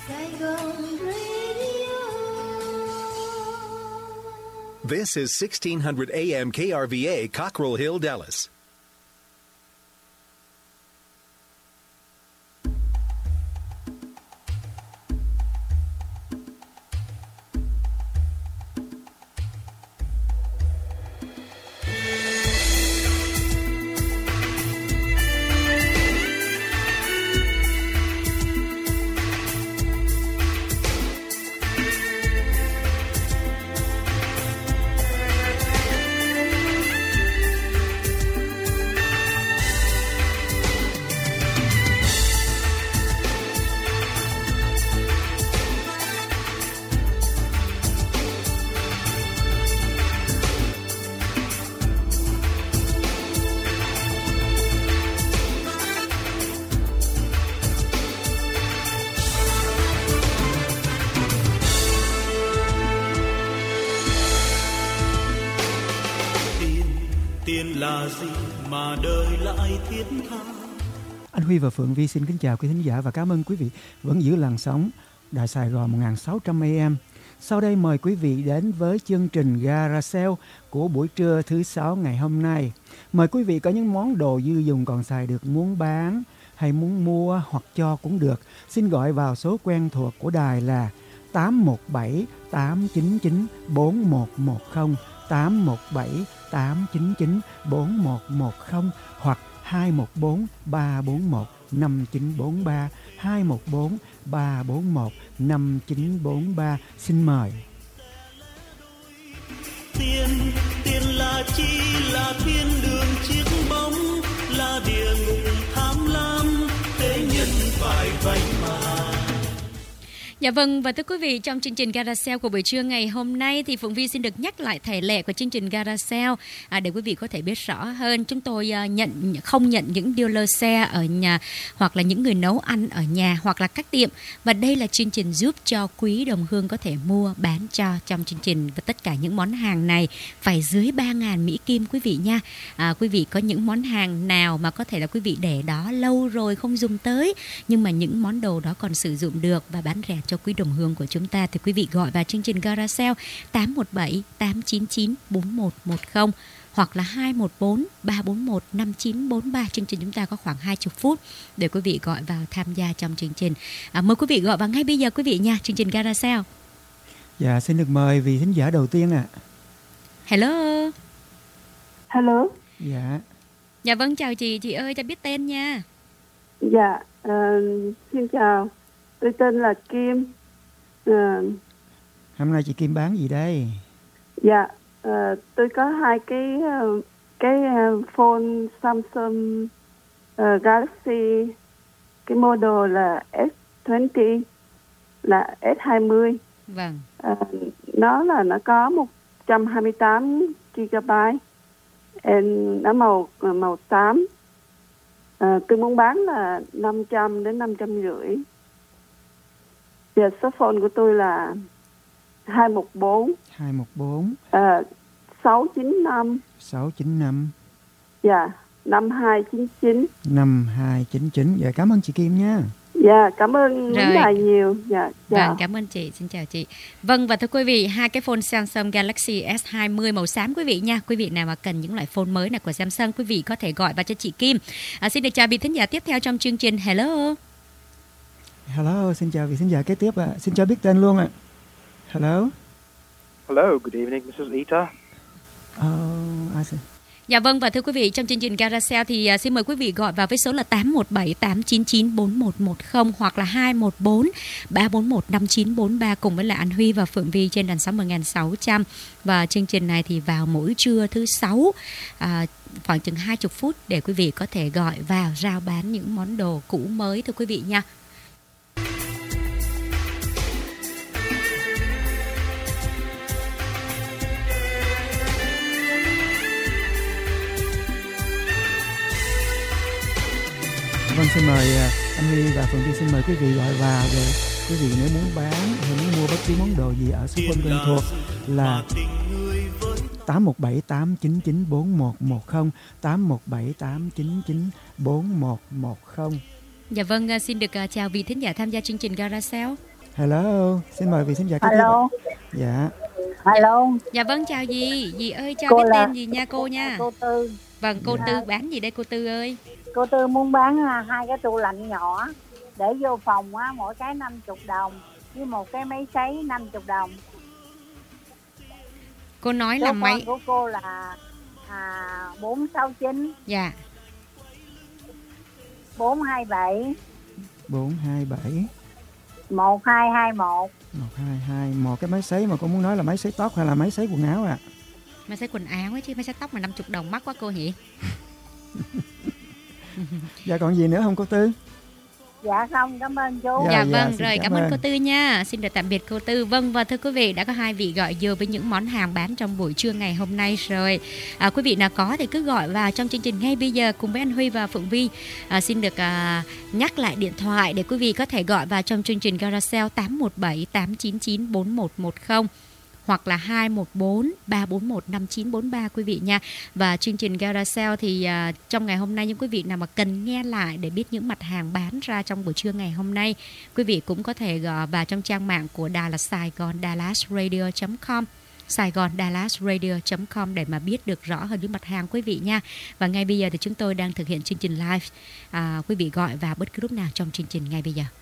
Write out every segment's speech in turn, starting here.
This is 1600 AM KRVA, Cockrell Hill, Dallas. Là gì mà đời lại thiết tha. Anh Huy và Phượng Vi xin kính chào quý thính giả và cảm ơn quý vị vẫn giữ làn sóng Đài Sài Gòn 1600 AM. Sau đây mời quý vị đến với chương trình Gara Sale của buổi trưa thứ Sáu ngày hôm nay. Mời quý vị có những món đồ dư dùng còn xài được muốn bán hay muốn mua hoặc cho cũng được. Xin gọi vào số quen thuộc của đài là 817 899 4110, 817 899 4110 hoặc 214 341 5943, 214 341 5943. Xin mời. Tiền là chi, là thiên đường chiếc bóng, là địa ngục tham lam, thế nhân phải vậy mà. Dạ vâng, và thưa quý vị, trong chương trình Gara Sale của buổi trưa ngày hôm nay thì Phượng Vi xin được nhắc lại thể lệ của chương trình Gara Sale để quý vị có thể biết rõ hơn. Chúng tôi không nhận những dealer xe ở nhà hoặc là những người nấu ăn ở nhà hoặc là các tiệm. Và đây là chương trình giúp cho quý đồng hương có thể mua, bán cho trong chương trình. Và tất cả những món hàng này phải dưới 3.000 Mỹ Kim quý vị nha. Quý vị có những món hàng nào mà có thể là quý vị để đó lâu rồi không dùng tới, nhưng mà những món đồ đó còn sử dụng được và bán rẻ cho quý đồng hương của chúng ta, thì quý vị gọi vào chương trình Gara Sale 817 899 4110 hoặc là 214 341 5943. Chương trình chúng ta có khoảng 20 phút để quý vị gọi vào tham gia trong chương trình. Mời quý vị gọi vào ngay bây giờ quý vị nha, chương trình Gara Sale. Dạ, xin được mời vị thính giả đầu tiên ạ. Hello. Hello. Dạ. Dạ vâng, chào chị ơi, cho biết tên nha. Dạ, xin chào. Tôi tên là Kim. Hôm nay chị Kim bán gì đây? Dạ, tôi có hai cái phone Samsung Galaxy, cái model là S20 là S20. Vâng. Nó có 128 GB, nó màu xám. Tôi muốn bán là 500 đến 550. Giờ số phone của tôi là 214 695 dạ 5299. Dạ, cảm ơn chị Kim nha. Dạ, cảm ơn đài nhiều. Dạ. Vâng, cảm ơn chị, xin chào chị. Vâng, và thưa quý vị, hai cái phone Samsung Galaxy S20 màu xám quý vị nha. Quý vị nào mà cần những loại phone mới này của Samsung, quý vị có thể gọi vào cho chị Kim. Xin được chào vị thính giả tiếp theo trong chương trình. Hello. Hello, xin chào vị thính giả kế tiếp ạ. Xin cho biết tên luôn ạ. Hello. Hello, good evening, Mrs. Ita. I see. Dạ vâng, và thưa quý vị, trong chương trình Gara Sale thì xin mời quý vị gọi vào với số là 817 899 4110 hoặc là 214 341 5943 cùng với là anh Huy và Phượng Vi trên đàn sóng 1600. Và chương trình này thì vào mỗi trưa thứ Sáu khoảng chừng 20 phút để quý vị có thể gọi vào rao bán những món đồ cũ mới thưa quý vị nha. Vâng, xin mời anh Huy và Phượng Vi, xin mời quý vị gọi vào để quý vị nếu muốn bán hay muốn mua bất cứ món đồ gì ở số phone quen thuộc là 817 899 4110, 817 899 4110. Dạ vâng, xin được chào vị thính giả tham gia chương trình Gara Sale. Hello, xin mời vị khán giả kế tiếp. Hello. Dạ. Hello. Dạ vâng, chào dì. Dì ơi cho Cô biết là- tên gì nha cô nha. Cô Tư. Vâng, cô Tư bán gì đây cô Tư ơi? Cô Tư muốn bán 2 cái tủ lạnh nhỏ để vô phòng á, mỗi cái 50 đồng với một cái máy sấy 50 đồng. Cô nói Số là phone mấy? của cô là 469 Dạ. 427 427 1221. 122. Một cái máy sấy mà cô muốn nói là máy sấy tóc hay là máy sấy quần áo ạ? Máy sấy quần áo ấy chứ, máy sấy tóc mà 50 đồng mắc quá cô nhỉ? Dạ còn gì nữa không cô Tư? Dạ không, cảm ơn chú. Dạ, Dạ dạ, vâng, xin rồi cảm cảm ơn ơn. cô Tư nha. Xin được tạm biệt cô Tư. Vâng, và thưa quý vị, đã có 2 vị gọi vô với những món hàng bán trong buổi trưa ngày hôm nay rồi. Quý vị nào có thì cứ gọi vào trong chương trình ngay bây giờ cùng với anh Huy và Phượng Vi. Xin được nhắc lại điện thoại để quý vị có thể gọi vào trong chương trình Garacel 817 899 4110 hoặc là 214 341 5943 quý vị nha. Và chương trình Garacel thì trong ngày hôm nay những quý vị nào mà cần nghe lại để biết những mặt hàng bán ra trong buổi trưa ngày hôm nay, quý vị cũng có thể gọi vào trong trang mạng của Đài là saigondalasradio.com, saigondalasradio.com để mà biết được rõ hơn những mặt hàng quý vị nha. Và ngay bây giờ thì chúng tôi đang thực hiện chương trình live. Quý vị gọi vào bất cứ lúc nào trong chương trình ngay bây giờ.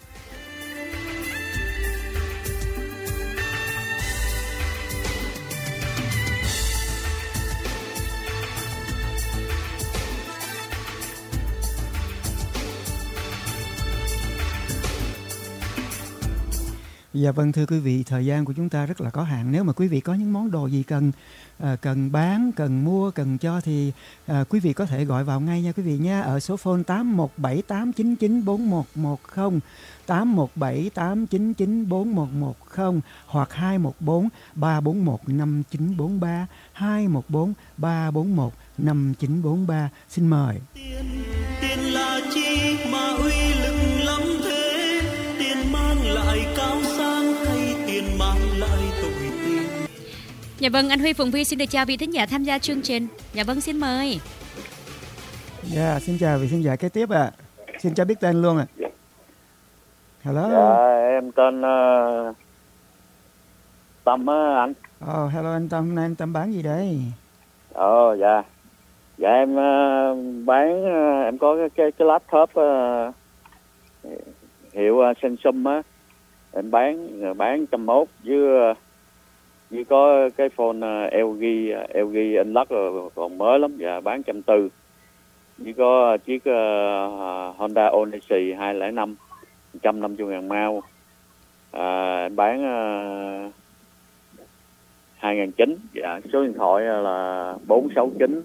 Dạ vâng, thưa quý vị, thời gian của chúng ta rất là có hạn. Nếu mà quý vị có những món đồ gì cần bán, cần mua, cần cho thì quý vị có thể gọi vào ngay nha quý vị nha, ở số phone 817 899 4110, 817 899 4110 hoặc 214 341 5943, 214 341 5943. Xin mời. Tiền là chi mà uy lực lắm thế? Tiền mang lại cao sang hay tiền mang lại tội tình? Dạ vâng, anh Huy Phượng Vi xin được chào vị thính giả tham gia chương trình. Dạ vâng, xin mời. Dạ, xin chào vị khán giả kế tiếp ạ. Xin cho biết tên luôn ạ. Hello. Dạ, em tên Tâm á anh. Hello anh Tâm, hôm nay anh Tâm bán gì đây? Dạ. Dạ em bán, em có cái laptop hiệu Samsung á. Em bán 101 với có cái phone LG Unlock rồi còn mới lắm, dạ bán 140. Với có chiếc Honda Odyssey 205 150.000 mao. Em bán 2.900. Dạ, số điện thoại là 469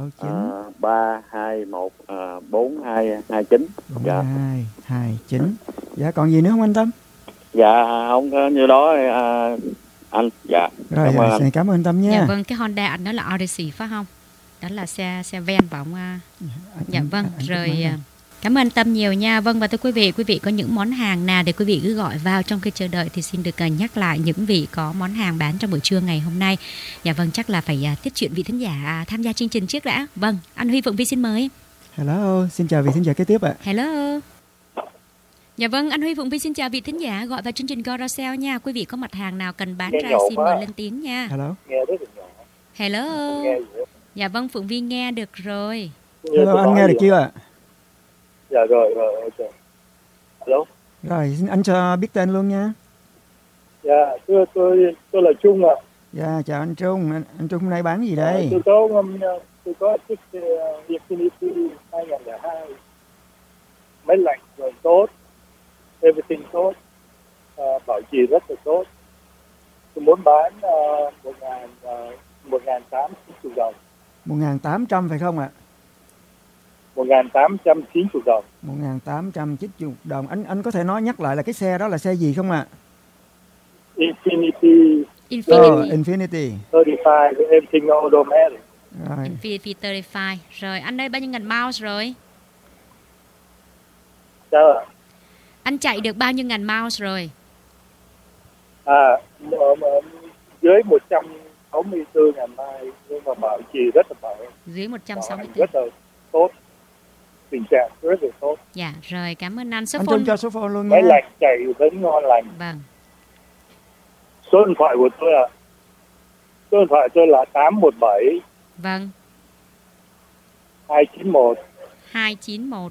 321 4229. 4229. Dạ còn gì nữa không anh Tâm? Dạ không có như đó anh. Dạ. Rồi, xin cảm ơn anh Tâm nha. Dạ vâng, cái Honda anh đó là Odyssey phải không? Đó là xe van và ông dạ vâng, rồi cảm ơn anh Tâm nhiều nha. Vâng, và thưa quý vị có những món hàng nào để quý vị cứ gọi vào trong khi chờ đợi thì xin được nhắc lại những vị có món hàng bán trong buổi trưa ngày hôm nay. Dạ vâng, chắc là phải tiếp chuyện vị thính giả tham gia chương trình trước đã. Vâng, anh Huy Phượng Vi xin mời. Hello, xin chào vị thính giả kế tiếp ạ. Hello. Dạ vâng, anh Huy Phượng Vi xin chào vị thính giả gọi vào chương trình Garacel nha. Quý vị có mặt hàng nào cần bán ra xin mời lên tiếng nha. Hello. Hello. Dạ vâng, Phượng Vi nghe được rồi. Hello, anh nghe được chưa ạ? Dạ rồi, ok. Hello. Rồi, xin anh cho biết tên luôn nha. Dạ, tôi là Trung ạ. Dạ, chào anh Trung. Anh Trung hôm nay bán gì đây? Tôi có chiếc Infinity 2002. Máy lạnh rồi tốt, everything tốt, bảo trì rất là tốt. Tôi muốn bán 1.890 đồng. 1.800 phải không ạ? 1.890 đồng. 1.890 đồng. Anh có thể nhắc lại là cái xe đó là xe gì không ạ? Infinity 35, everything automatic. Rồi. Infinity 35. Rồi, anh ơi bao nhiêu ngàn mouse rồi? Sao ạ? Anh chạy được bao nhiêu ngàn mouse rồi? Dưới 164.000 mai, nhưng mà bảo trì rất là bảo. Dưới 164. Rất là tốt. tình trạng rất là tốt. Dạ, rồi cảm ơn anh. Số Anh phone. Trung cho số phone luôn Máy nha. lạnh chạy vẫn ngon lành. Vâng. Số điện thoại của tôi là 817 Vâng. 291 291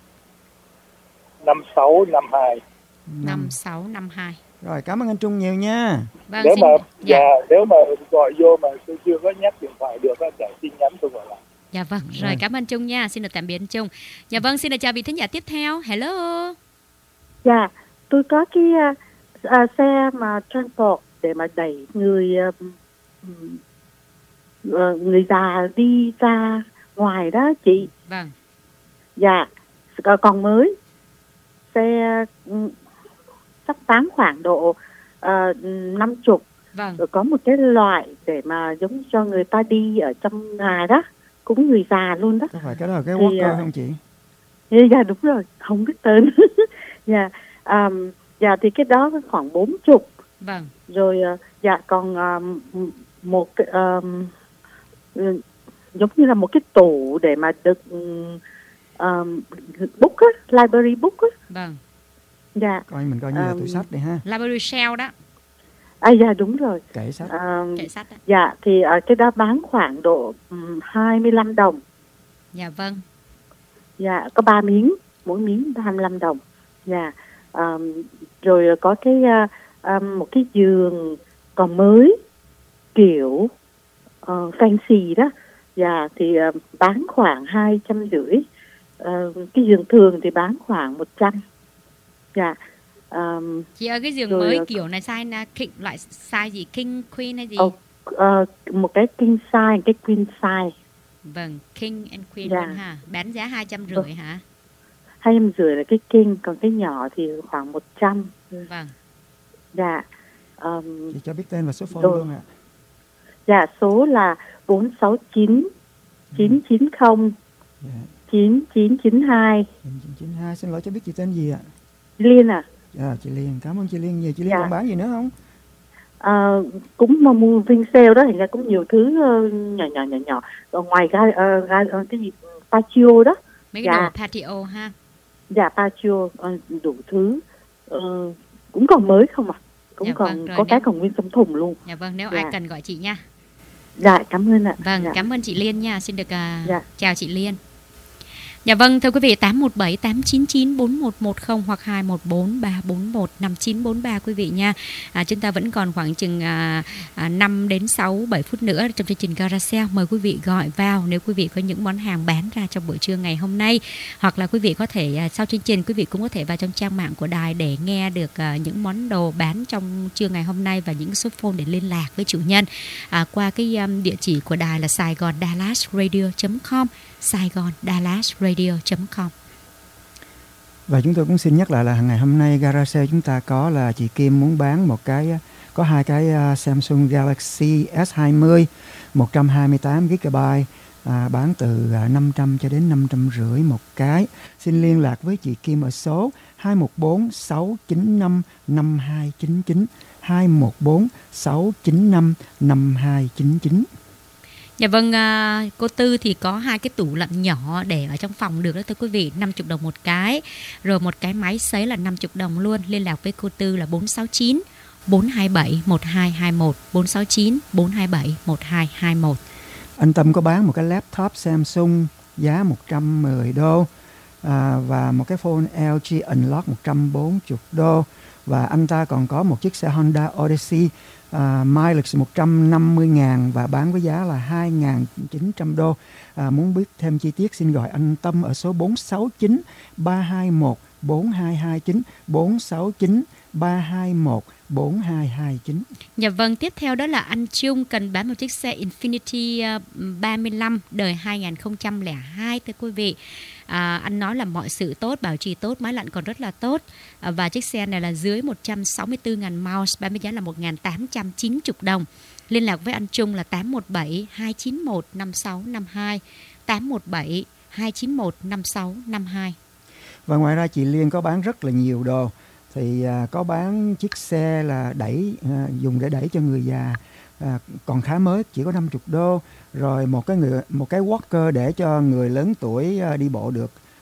5652. 5652. Rồi, cảm ơn anh Trung nhiều nha. Vâng, Nếu xin... mà dạ. nếu mà gọi vô mà tôi chưa có nhắc điện thoại được á, để tin nhắn tôi gọi lại. Dạ vâng, rồi cảm ơn Trung nha. Xin được tạm biệt anh Trung. Dạ vâng, xin được chào vị thính giả tiếp theo. Hello. Dạ, tôi có cái xe mà transport để mà đẩy người già đi ra ngoài đó chị. Vâng. Dạ, còn mới. Xe sắp bán khoảng độ 50. Vâng. Rồi có một cái loại để mà giống cho người ta đi ở trong nhà đó, cũng người già luôn đó. Có phải cái đó là cái walker không chị? Dạ đúng rồi, không biết tên. Dạ, dạ thì cái đó khoảng 40. Vâng. Rồi dạ còn một cái giống như là một cái tủ để mà được book á, library book á. Vâng. Dạ. Coi như là tủ sách đi ha. Library shelf đó. Dạ đúng rồi. Kệ sách. Kệ sách đó. Dạ thì cái đó bán khoảng độ 25 đồng. Dạ vâng. Dạ có 3 miếng, mỗi miếng 25 đồng. Dạ. Rồi có cái một cái giường còn mới kiểu fancy đó. Dạ thì bán khoảng 250. Cái giường thường thì bán khoảng 100. Dạ. Chị ơi, cái giường rồi, mới kiểu này size loại size gì, king queen hay gì? Một cái king size, cái queen size. Vâng, king and queen dạ. luôn ha. Bán giá 250 hả? 250 là cái king, còn cái nhỏ thì khoảng 100. Vâng. Dạ. Chị cho biết tên và số phone rồi. luôn ạ. Dạ, số là 469 990 9992. 9992. Xin lỗi cho biết chị tên gì ạ? Liên à? Dạ, chị Liên. Cảm ơn chị Liên nhiều. Chị Liên còn bán gì nữa không? Cũng mà mua viên sale đó, thành ra cũng nhiều thứ nhỏ. Rồi ngoài cái gì patio đó. Mấy cái đồ patio ha. Dạ, patio đủ thứ. Cũng còn mới không ạ? Cũng còn có cái còn nguyên trong thùng luôn. Dạ vâng, nếu ai cần gọi chị nha. Dạ, cảm ơn ạ. Vâng, cảm ơn chị Liên nha. Xin được chào chị Liên. Dạ vâng, thưa quý vị, 817 899 4110 hoặc 214 341 5943 quý vị nha. Chúng ta vẫn còn khoảng chừng 5 đến 7 phút nữa trong chương trình Carousel. Mời quý vị gọi vào nếu quý vị có những món hàng bán ra trong buổi trưa ngày hôm nay. Hoặc là quý vị có thể, sau chương trình, quý vị cũng có thể vào trong trang mạng của đài để nghe được những món đồ bán trong trưa ngày hôm nay và những số phone để liên lạc với chủ nhân qua cái địa chỉ của đài là SaigonDallasRadio.com, SaigonDallasRadio.com. Và chúng tôi cũng xin nhắc lại là ngày hôm nay Garage Sale chúng ta có là chị Kim muốn bán có 2 cái Samsung Galaxy S20 128GB, bán từ 500 cho đến 550 một cái. Xin liên lạc với chị Kim ở số 214 695 5299, 214 695 5299. Dạ vâng, cô Tư thì có 2 cái tủ lạnh nhỏ để ở trong phòng được đó thưa quý vị, 50 đồng một cái. Rồi một cái máy sấy là 50 đồng luôn. Liên lạc với cô Tư là 469 427 1221, 469 427 1221. Anh Tâm có bán một cái laptop Samsung giá 110 đô và một cái phone LG Unlock 140 đô. Và anh ta còn có một chiếc xe Honda Odyssey mileage 150.000 và bán với giá là 2.900 đô. Muốn biết thêm chi tiết xin gọi anh Tâm ở số 469 321 4229, 469 321 4229. Dạ vâng, tiếp theo đó là anh Trung cần bán một chiếc xe Infiniti 35 đời 2002 thưa quý vị. Anh nói là mọi sự tốt, bảo trì tốt, máy lạnh còn rất là tốt. Và chiếc xe này là dưới 164.000 miles, bán với giá là 1.890 đồng. Liên lạc với anh Trung là 817 291 5652, 817 291 5652. Và ngoài ra chị Liên có bán rất là nhiều đồ. Thì có bán chiếc xe là dùng để đẩy cho người già, còn khá mới, chỉ có 50 đô. Rồi một cái walker để cho người lớn tuổi đi bộ được,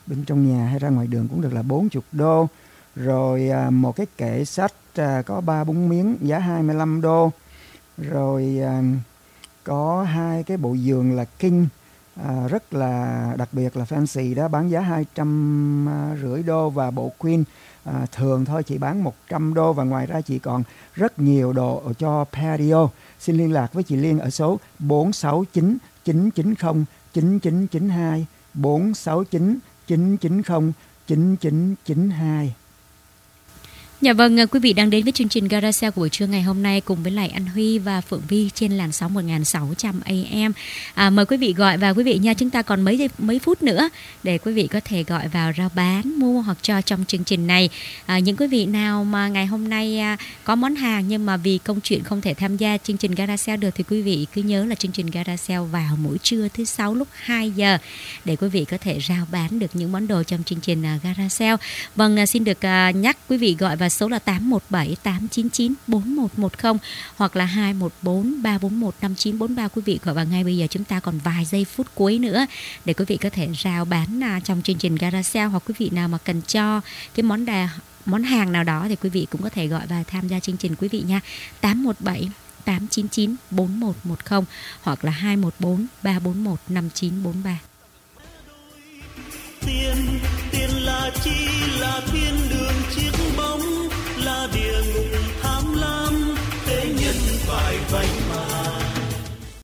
bên trong nhà hay ra ngoài đường cũng được là 40 đô. Rồi một cái kệ sách có 3-4 miếng giá 25 đô. Rồi có 2 cái bộ giường là king rất là đặc biệt là fancy đó, bán giá 250 đô, và bộ queen thường thôi chỉ bán 100 đô. Và ngoài ra chị còn rất nhiều đồ cho patio. Xin liên lạc với chị Liên ở số 469 990 9992, 469 990 9992. Dạ vâng, quý vị đang đến với chương trình Garage của buổi trưa ngày hôm nay cùng với lại anh Huy và Phượng Vi trên làn sóng 1600 AM. Mời quý vị gọi vào quý vị nha, chúng ta còn mấy phút nữa để quý vị có thể gọi vào rao bán, mua hoặc cho trong chương trình này. Những quý vị nào mà ngày hôm nay có món hàng nhưng mà vì công chuyện không thể tham gia chương trình Garage được thì quý vị cứ nhớ là chương trình Garage vào mỗi trưa thứ 6 lúc 2 giờ để quý vị có thể rao bán được những món đồ trong chương trình Garage. Vâng, xin được nhắc quý vị gọi vào số là 817 899 4110 hoặc là 214 341 5943. Quý vị gọi vào ngay bây giờ, chúng ta còn vài giây phút cuối nữa để quý vị có thể rao bán trong chương trình Garage. Hoặc quý vị nào mà cần cho cái món hàng nào đó thì quý vị cũng có thể gọi vào tham gia chương trình quý vị nha. 817 899 4110 hoặc là 214 341 5943. Tiền là chi